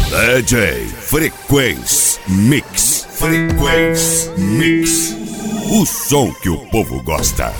DJ Frequência Mix. Frequência Mix. O som que o povo gosta.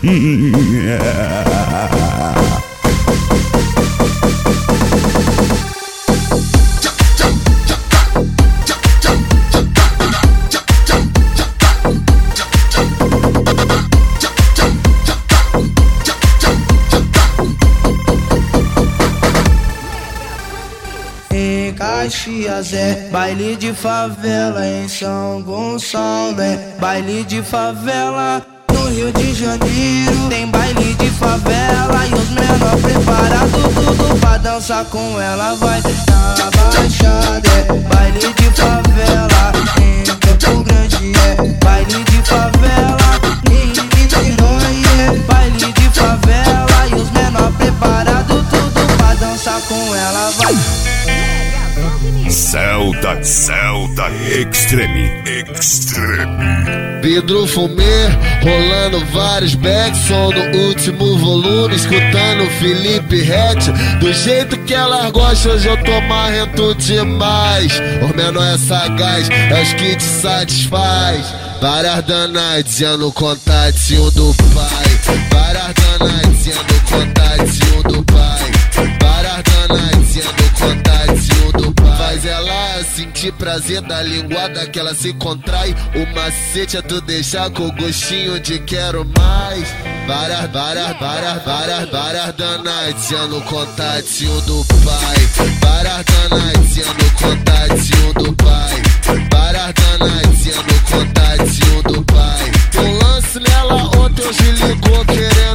Caxias é baile de favela, em São Gonçalo é baile de favela. No Rio de Janeiro tem baile de favela, e os menor preparados tudo pra dançar com ela. Vai na Baixada é baile de favela, em Campo Grande é baile de favela, em Niterói é baile de favela, e os menor preparados tudo pra dançar com ela. Vai Celta Extreme. Pedro Fumê, rolando vários backs, som no último volume, escutando Felipe Rett. Do jeito que elas gostam, hoje eu tô marrento demais. O menor é sagaz, é os que te satisfaz. Várias danadinhas no contatinho do pai. Várias danadinhas no contatinho do pai. Várias danadinhas no contatinho do pai. Faz ela sentir prazer da linguada que ela se contrai. O macete é tu deixar com gostinho de quero mais. Várias danadinhas no contatinho do pai. Várias danadinhas no contatinho do pai. Várias danadinhas no contatinho do pai. Um lance nela ontem hoje ligou querendo